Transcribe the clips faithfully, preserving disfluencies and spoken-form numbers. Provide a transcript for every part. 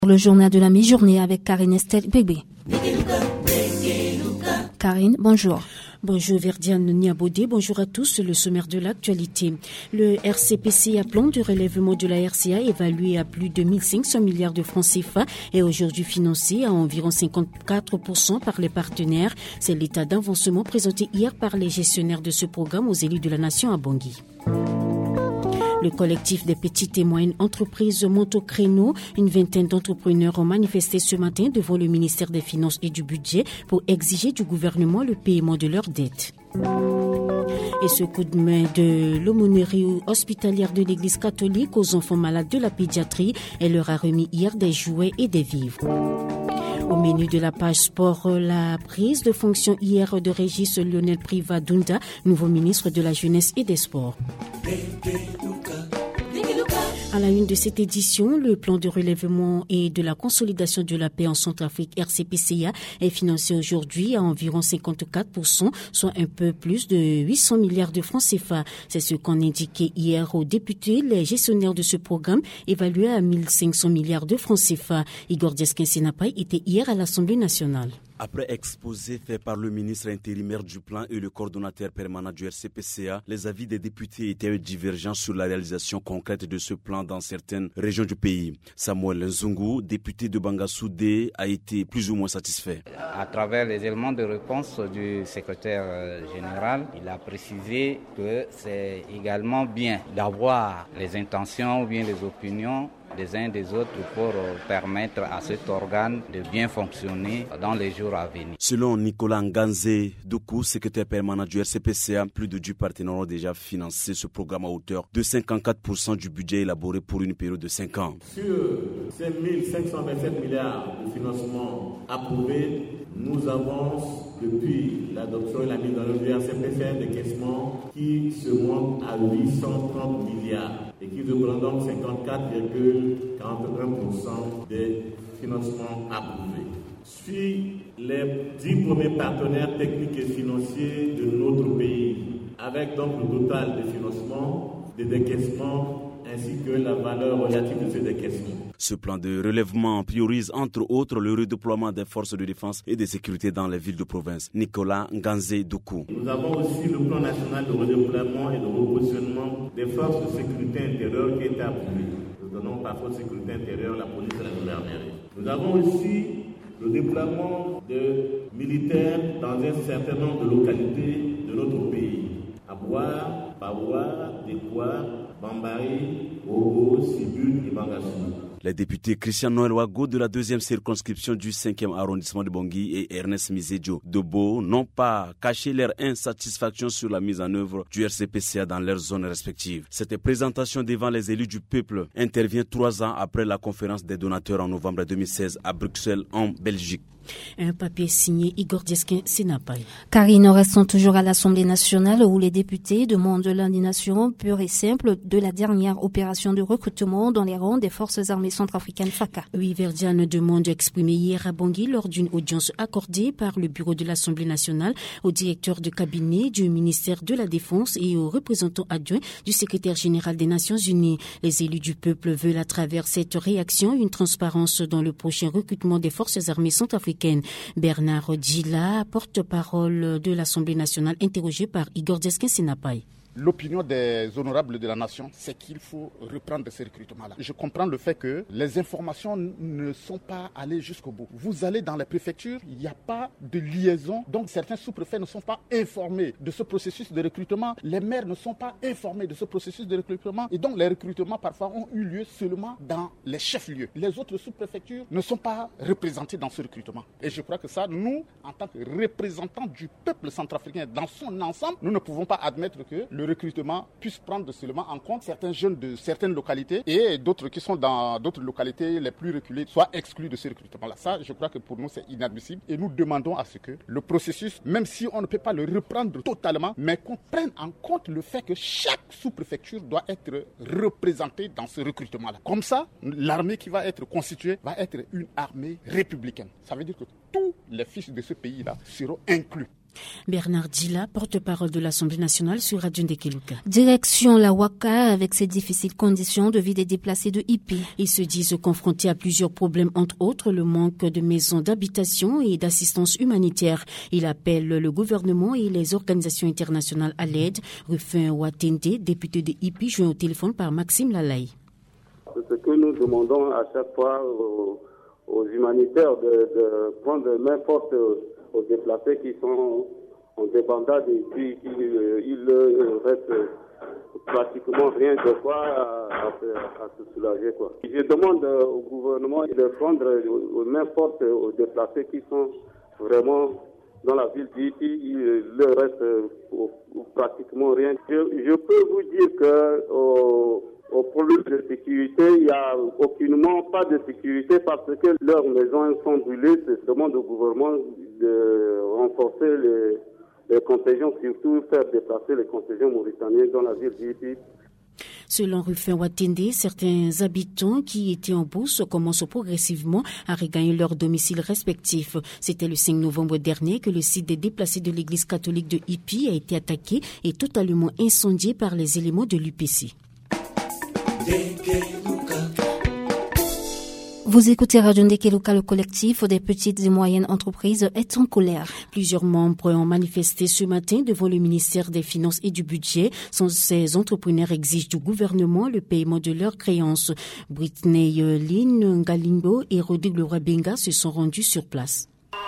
Le journal de la mi-journée avec Karine Estelle Bébé. Karine, bonjour. Bonjour Verdiane Niabodé, bonjour à tous. Le sommaire de l'actualité. Le R C P C A, plan de relèvement de la R C A, évalué à plus de mille cinq cents milliards de francs C F A, est aujourd'hui financé à environ cinquante-quatre pour cent par les partenaires. C'est l'état d'avancement présenté hier par les gestionnaires de ce programme aux élus de la nation à Bangui. Le collectif des petites et moyennes entreprises monte au créneau. Une vingtaine d'entrepreneurs ont manifesté ce matin devant le ministère des Finances et du Budget pour exiger du gouvernement le paiement de leurs dettes. Et ce coup de main de l'aumônerie hospitalière de l'Église catholique aux enfants malades de la pédiatrie, elle leur a remis hier des jouets et des vivres. Au menu de la page sport, la prise de fonction hier de Régis Lionel Priva-Dunda, nouveau ministre de la Jeunesse et des Sports. À la une de cette édition, le plan de relèvement et de la consolidation de la paix en Centrafrique R C P C A est financé aujourd'hui à environ cinquante-quatre pour cent, soit un peu plus de huit cents milliards de francs C F A. C'est ce qu'ont indiqué hier aux députés les gestionnaires de ce programme, évalué à mille cinq cents milliards de francs C F A. Igor Diaskin-Senapay était hier à l'Assemblée nationale. Après exposé fait par le ministre intérimaire du plan et le coordonnateur permanent du R C P C A, les avis des députés étaient divergents sur la réalisation concrète de ce plan dans certaines régions du pays. Samuel Nzungu, député de Bangasoudé, a été plus ou moins satisfait. À travers les éléments de réponse du secrétaire général, il a précisé que c'est également bien d'avoir les intentions ou bien les opinions des uns et des autres pour permettre à cet organe de bien fonctionner dans les jours à venir. Selon Nicolas Nganze Doukou, secrétaire permanent du R C P C A, plus de dix partenaires ont déjà financé ce programme à hauteur de cinquante-quatre pour cent du budget élaboré pour une période de cinq ans. Sur ces mille cinq cent vingt-sept milliards de financement approuvés, nous avons, depuis l'adoption et la mise en œuvre du R C P C A, un décaissement qui se monte à huit cent trente milliards et qui représente donc cinquante-quatre virgule quarante-un pour cent des financements approuvés. Suit les dix premiers partenaires techniques et financiers de notre pays, avec donc le total des financements, des décaissements, ainsi que la valeur relative de ces décaissements. Ce plan de relèvement priorise entre autres le redéploiement des forces de défense et de sécurité dans les villes de province. Nicolas Nganze Doukou. Nous avons aussi le plan national de redéploiement et de repositionnement des forces de sécurité intérieure qui est approuvé. Nous donnons par force de sécurité intérieure la police et la gendarmerie. Nous avons aussi le déploiement de militaires dans un certain nombre de localités de notre pays. Aboua, Baoua, Dekwa, Bambari, Ogo, Sibut et Bangassou. Les députés Christian Noël Wago de la deuxième circonscription du cinquième arrondissement de Bangui et Ernest Misedjo de Beau n'ont pas caché leur insatisfaction sur la mise en œuvre du R C P C A dans leurs zones respectives. Cette présentation devant les élus du peuple intervient trois ans après la conférence des donateurs en novembre deux mille seize à Bruxelles en Belgique. Un papier signé Igor Diaskin-Senapay. Karine, restons toujours à l'Assemblée nationale où les députés demandent l'indignation pure et simple de la dernière opération de recrutement dans les rangs des forces armées centrafricaines F A C A. Oui, Verdiane demande exprimée hier à Bangui lors d'une audience accordée par le bureau de l'Assemblée nationale au directeur de cabinet du ministère de la Défense et au représentant adjoint du secrétaire général des Nations Unies. Les élus du peuple veulent à travers cette réaction une transparence dans le prochain recrutement des forces armées centrafricaines. Bernard Djila, porte-parole de l'Assemblée nationale, interrogé par Igor Diaskin-Senapay. L'opinion des honorables de la nation, c'est qu'il faut reprendre ces recrutements-là. Je comprends le fait que les informations ne sont pas allées jusqu'au bout. Vous allez dans les préfectures, il n'y a pas de liaison. Donc certains sous-préfets ne sont pas informés de ce processus de recrutement. Les maires ne sont pas informés de ce processus de recrutement. Et donc les recrutements parfois ont eu lieu seulement dans les chefs-lieux. Les autres sous-préfectures ne sont pas représentées dans ce recrutement. Et je crois que ça, nous, en tant que représentants du peuple centrafricain dans son ensemble, nous ne pouvons pas admettre que le recrutement puisse prendre seulement en compte certains jeunes de certaines localités et d'autres qui sont dans d'autres localités les plus reculées soient exclus de ce recrutement-là. Ça, je crois que pour nous, c'est inadmissible et nous demandons à ce que le processus, même si on ne peut pas le reprendre totalement, mais qu'on prenne en compte le fait que chaque sous-préfecture doit être représentée dans ce recrutement-là. Comme ça, l'armée qui va être constituée va être une armée républicaine. Ça veut dire que tous les fils de ce pays-là seront inclus. Bernard Dila, porte-parole de l'Assemblée nationale sur Radio Ndekeluka. Direction la Ouaka avec ses difficiles conditions de vie des déplacés de Ipi. Ils se disent confrontés à plusieurs problèmes, entre autres le manque de maisons d'habitation et d'assistance humanitaire. Il appelle le gouvernement et les organisations internationales à l'aide. Rufin Watende, député de Ipi, joint au téléphone par Maxime Lalaye. Ce que nous demandons à chaque fois aux, aux humanitaires de, de prendre main forte aux déplacés qui sont en débandade et puis il euh, reste pratiquement rien de quoi à, à, à se soulager, quoi. Je demande au gouvernement de prendre main forte aux déplacés qui sont vraiment dans la ville d'Ipi. Il leur reste euh, pratiquement rien. Je, je peux vous dire que au, au problème de sécurité, il n'y a aucunement pas de sécurité parce que leurs maisons sont brûlées. Je demande au gouvernement de renforcer les, les contingents, surtout faire déplacer les contingents mauritaniens dans la ville d'Ipi. Selon Rufin Watende, certains habitants qui étaient en bourse commencent progressivement à regagner leurs domiciles respectifs. C'était le cinq novembre dernier que le site des déplacés de l'église catholique de Ipi a été attaqué et totalement incendié par les éléments de l'U P C. Vous écoutez Radio Ndekeluka, le collectif des petites et moyennes entreprises est en colère. Plusieurs membres ont manifesté ce matin devant le ministère des Finances et du Budget. Ces entrepreneurs exigent du gouvernement le paiement de leurs créances. Britney Lynn Ngalingo et Rodrigue Leroy Benga se sont rendus sur place.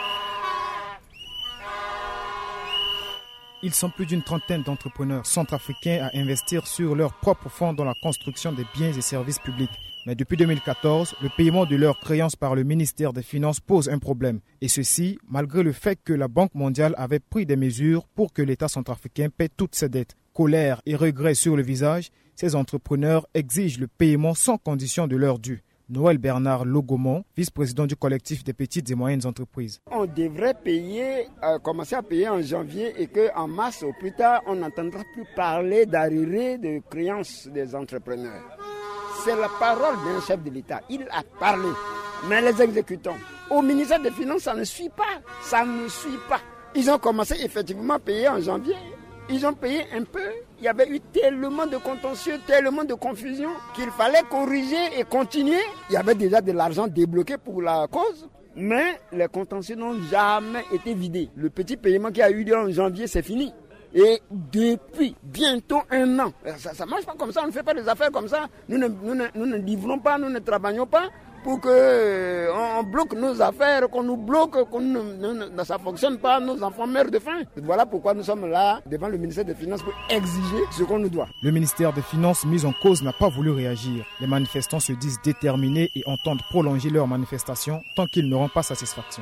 Ils sont plus d'une trentaine d'entrepreneurs centrafricains à investir sur leurs propres fonds dans la construction des biens et services publics. Mais depuis deux mille quatorze, le paiement de leurs créances par le ministère des Finances pose un problème. Et ceci, malgré le fait que la Banque mondiale avait pris des mesures pour que l'État centrafricain paie toutes ses dettes. Colère et regret sur le visage, ces entrepreneurs exigent le paiement sans condition de leur dû. Noël Bernard Logomon, vice-président du collectif des petites et moyennes entreprises. On devrait payer, euh, commencer à payer en janvier et qu'en mars ou plus tard, on n'entendra plus parler d'arriérés de créances des entrepreneurs. C'est la parole d'un chef de l'État. Il a parlé, mais les exécutants, au ministère des Finances, ça ne suit pas. Ça ne suit pas. Ils ont commencé effectivement à payer en janvier. Ils ont payé un peu. Il y avait eu tellement de contentieux, tellement de confusion qu'il fallait corriger et continuer. Il y avait déjà de l'argent débloqué pour la cause. Mais les contentieux n'ont jamais été vidés. Le petit paiement qui a eu lieu en janvier, c'est fini. Et depuis bientôt un an, ça ne marche pas comme ça, on ne fait pas des affaires comme ça. Nous ne, nous ne, nous ne livrons pas, nous ne travaillons pas pour qu'on euh, bloque nos affaires, qu'on nous bloque, qu'on ne, ne, ça ne fonctionne pas, nos enfants meurent de faim. Voilà pourquoi nous sommes là devant le ministère des Finances pour exiger ce qu'on nous doit. Le ministère des Finances mis en cause n'a pas voulu réagir. Les manifestants se disent déterminés et entendent prolonger leur manifestation tant qu'ils n'auront pas satisfaction.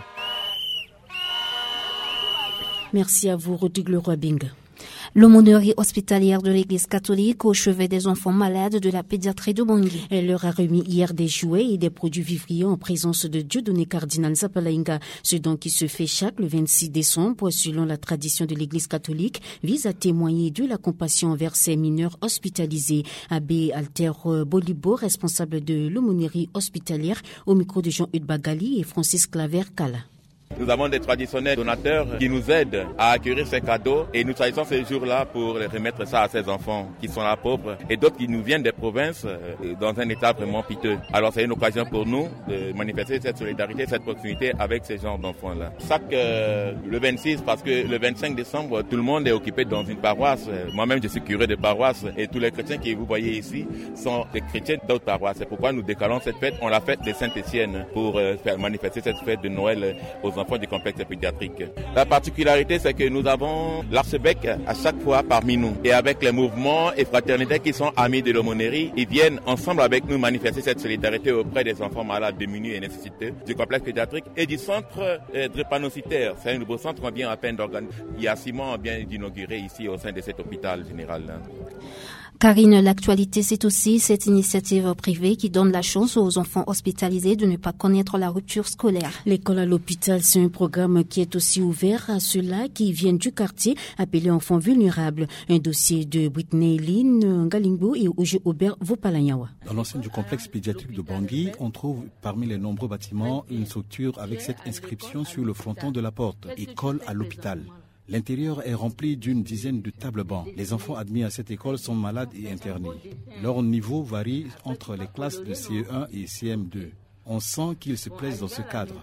Merci à vous, Rodrigue Leroy Benga. L'aumônerie hospitalière de l'église catholique au chevet des enfants malades de la pédiatrie de Bangui. Elle leur a remis hier des jouets et des produits vivriers en présence de Dieudonné Cardinal Zapalainga. Ce don qui se fait chaque le vingt-six décembre, selon la tradition de l'église catholique, vise à témoigner de la compassion envers ces mineurs hospitalisés. Abbé Alter Bolibo, responsable de l'aumônerie hospitalière, au micro de Jean-Hugues Bagali et Francis Claver-Kala. Nous avons des traditionnels donateurs qui nous aident à acquérir ces cadeaux et nous choisissons ces jours-là pour remettre ça à ces enfants qui sont là pauvres et d'autres qui nous viennent des provinces dans un état vraiment piteux. Alors c'est une occasion pour nous de manifester cette solidarité, cette proximité avec ces genres d'enfants-là. Chaque euh, le vingt-six, parce que le vingt-cinq décembre, tout le monde est occupé dans une paroisse. Moi-même, je suis curé de paroisse et tous les chrétiens que vous voyez ici sont des chrétiens d'autres paroisses. C'est pourquoi nous décalons cette fête. On la fête de Saint-Étienne pour euh, faire manifester cette fête de Noël aux enfants du complexe pédiatrique. La particularité, c'est que nous avons l'archevêque à chaque fois parmi nous. Et avec les mouvements et fraternités qui sont amis de l'aumônerie, ils viennent ensemble avec nous manifester cette solidarité auprès des enfants malades, démunis et nécessiteux du complexe pédiatrique et du centre euh, drépanocytaire. C'est un nouveau centre qu'on vient à peine d'organiser. Il y a six mois, on vient d'inaugurer ici au sein de cet hôpital général. Karine, l'actualité, c'est aussi cette initiative privée qui donne la chance aux enfants hospitalisés de ne pas connaître la rupture scolaire. L'école à l'hôpital, c'est un programme qui est aussi ouvert à ceux-là qui viennent du quartier appelé enfants vulnérables. Un dossier de Britney Lynn Ngalingo et Oje Aubert Vopalanyawa. Dans l'enceinte du complexe pédiatrique de Bangui, on trouve parmi les nombreux bâtiments une structure avec cette inscription sur le fronton de la porte, école à l'hôpital. L'intérieur est rempli d'une dizaine de tables-bancs. Les enfants admis à cette école sont malades et internés. Leur niveau varie entre les classes de C E un et C M deux. On sent qu'ils se plaisent dans ce cadre.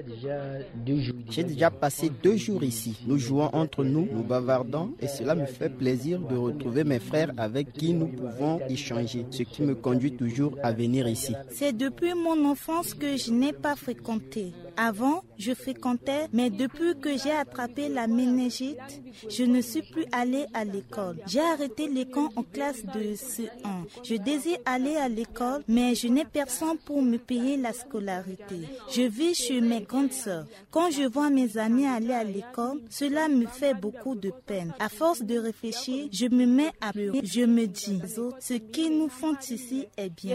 J'ai déjà passé deux jours ici. Nous jouons entre nous, nous bavardons et cela me fait plaisir de retrouver mes frères avec qui nous pouvons échanger, ce qui me conduit toujours à venir ici. C'est depuis mon enfance que je n'ai pas fréquenté. Avant, je fréquentais, mais depuis que j'ai attrapé la méningite, je ne suis plus allée à l'école. J'ai arrêté l'école en classe de C un. Je désire aller à l'école, mais je n'ai personne pour me payer la scolarité. Je vis chez mes grandes sœurs. Quand je vois mes amis aller à l'école, cela me fait beaucoup de peine. À force de réfléchir, je me mets à pleurer. Je me dis, ce qu'ils nous font ici est bien.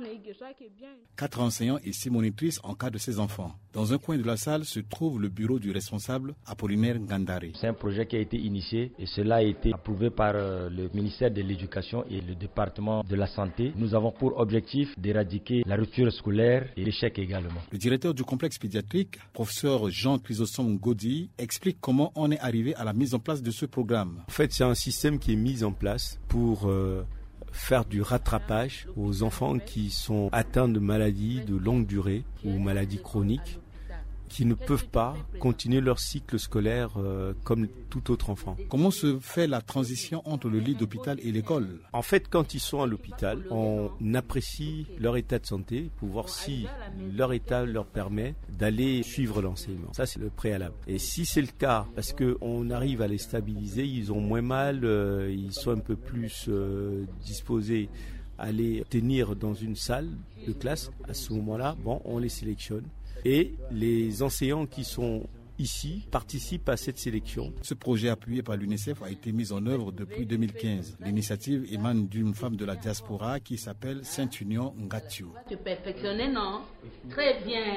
Quatre enseignants et six monitrices encadrent ces enfants. Dans un coin de la salle se trouve le bureau du responsable Apollinaire Ngandare. C'est un projet qui a été initié et cela a été approuvé par le ministère de l'Éducation et le département de la Santé. Nous avons pour objectif d'éradiquer la rupture scolaire et l'échec également. Le directeur du complexe pédiatrique, professeur Jean Chrysostome Godi, explique comment on est arrivé à la mise en place de ce programme. En fait, c'est un système qui est mis en place pour euh, faire du rattrapage aux enfants qui sont atteints de maladies de longue durée ou maladies chroniques, qui ne peuvent pas continuer leur cycle scolaire euh, comme tout autre enfant. Comment se fait la transition entre le lit d'hôpital et l'école ? En fait, quand ils sont à l'hôpital, on apprécie leur état de santé pour voir si leur état leur permet d'aller suivre l'enseignement. Ça, c'est le préalable. Et si c'est le cas, parce qu'on arrive à les stabiliser, ils ont moins mal, euh, ils sont un peu plus euh, disposés à les tenir dans une salle de classe, à ce moment-là, bon, on les sélectionne. Et les enseignants qui sont ici participent à cette sélection. Ce projet appuyé par l'UNICEF a été mis en œuvre depuis deux mille quinze. L'initiative émane d'une femme de la diaspora qui s'appelle Sainte Union Ngatiou. Tu perfectionnais, non? Très bien.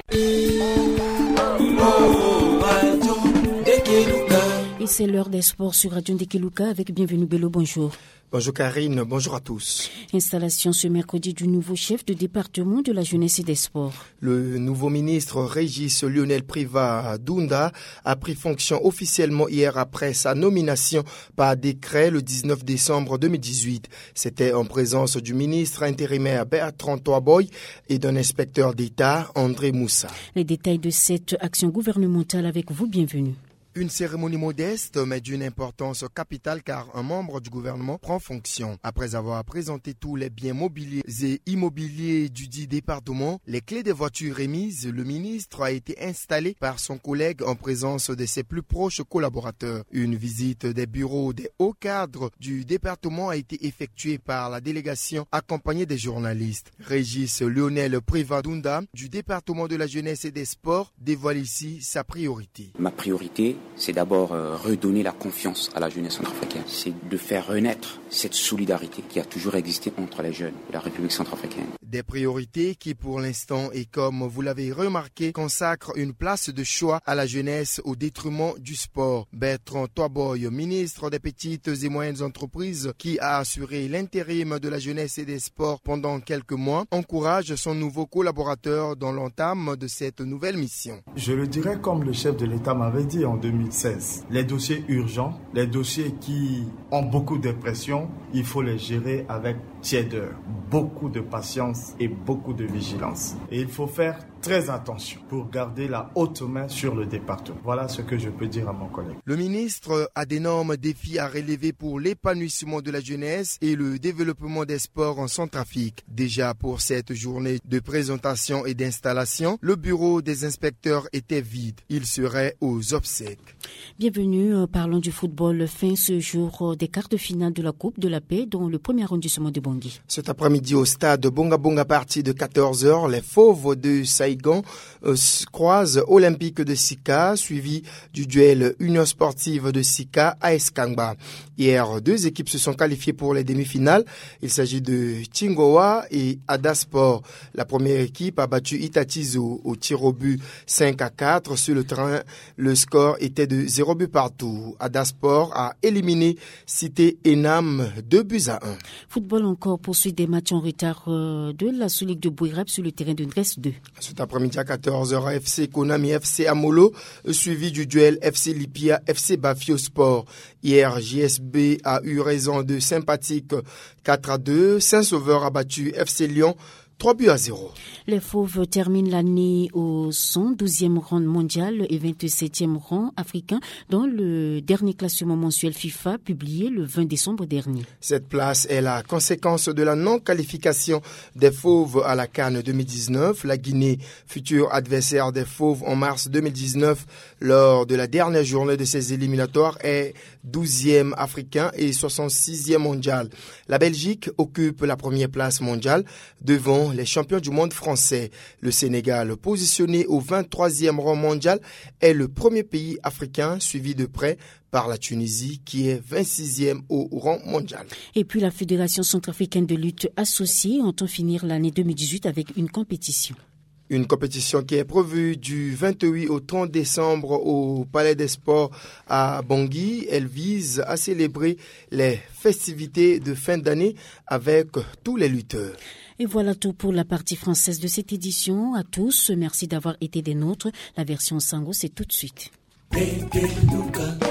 Et c'est l'heure des sports sur Radio Ndekeluka avec Bienvenue Bello. Bonjour. Bonjour Karine, bonjour à tous. Installation ce mercredi du nouveau chef de département de la jeunesse et des sports. Le nouveau ministre Régis Lionel Priva Dunda a pris fonction officiellement hier après sa nomination par décret le dix-neuf décembre deux mille dix-huit. C'était en présence du ministre intérimaire Bertrand Toaboy et d'un inspecteur d'État André Moussa. Les détails de cette action gouvernementale avec vous, bienvenue. Une cérémonie modeste mais d'une importance capitale car un membre du gouvernement prend fonction. Après avoir présenté tous les biens mobiliers et immobiliers du dit département, les clés des voitures remises, le ministre a été installé par son collègue en présence de ses plus proches collaborateurs. Une visite des bureaux des hauts cadres du département a été effectuée par la délégation accompagnée des journalistes. Régis Lionel Privadunda du département de la jeunesse et des sports dévoile ici sa priorité. Ma priorité, c'est d'abord euh, redonner la confiance à la jeunesse centrafricaine. C'est de faire renaître cette solidarité qui a toujours existé entre les jeunes de la République centrafricaine. Des priorités qui, pour l'instant, et comme vous l'avez remarqué, consacrent une place de choix à la jeunesse au détriment du sport. Bertrand Toaboy, ministre des Petites et Moyennes Entreprises, qui a assuré l'intérim de la jeunesse et des sports pendant quelques mois, encourage son nouveau collaborateur dans l'entame de cette nouvelle mission. Je le dirais comme le chef de l'État m'avait dit en deux mille seize. Les dossiers urgents, les dossiers qui ont beaucoup de pression, il faut les gérer avec tiédeur, beaucoup de patience et beaucoup de vigilance. Et il faut faire très attention pour garder la haute main sur le département. Voilà ce que je peux dire à mon collègue. Le ministre a d'énormes défis à relever pour l'épanouissement de la jeunesse et le développement des sports en Centrafrique. Déjà pour cette journée de présentation et d'installation, le bureau des inspecteurs était vide. Il serait aux obsèques. Bienvenue, parlons du football. Fin ce jour des quarts de finale de la Coupe de la Paix dans le premier arrondissement de Bangui. Cet après-midi au stade Bonga Bonga, à partir de quatorze heures, les Fauves de Saïgon euh, croisent Olympique de Sika, suivi du duel Union Sportive de Sika à Eskangba. Hier, deux équipes se sont qualifiées pour les demi-finales. Il s'agit de Tingoa et Adasport. La première équipe a battu Itatizo au tir au but cinq à quatre. Sur le terrain, le score était de zéro but partout. Adasport a éliminé Cité Enam deux buts à un. Football encore. encore poursuite des matchs en retard de la sous-ligue de Bouirab sur le terrain de Grèce deux. Cet après-midi à quatorze heures, F C Konami, F C Amolo, suivi du duel F C Lipia, F C Bafio Sport. Hier, J S B a eu raison de sympathique quatre à deux. Saint-Sauveur a battu F C Lyon trois buts à zéro. Les Fauves terminent l'année au cent douzième rang mondial et vingt-septième rang africain dans le dernier classement mensuel FIFA publié le vingt décembre dernier. Cette place est la conséquence de la non-qualification des Fauves à la CAN deux mille dix-neuf. La Guinée, futur adversaire des Fauves en mars deux mille dix-neuf, lors de la dernière journée de ces éliminatoires, est douzième africain et soixante-sixième mondial. La Belgique occupe la première place mondiale devant les champions du monde français. Le Sénégal, positionné au vingt-troisième rang mondial, est le premier pays africain suivi de près par la Tunisie qui est vingt-sixième au rang mondial. Et puis la Fédération centrafricaine de lutte associée entend finir l'année deux mille dix-huit avec une compétition. Une compétition qui est prévue du vingt-huit au trente décembre au Palais des Sports à Bangui. Elle vise à célébrer les festivités de fin d'année avec tous les lutteurs. Et voilà tout pour la partie française de cette édition. À tous, merci d'avoir été des nôtres. La version Sango, c'est tout de suite.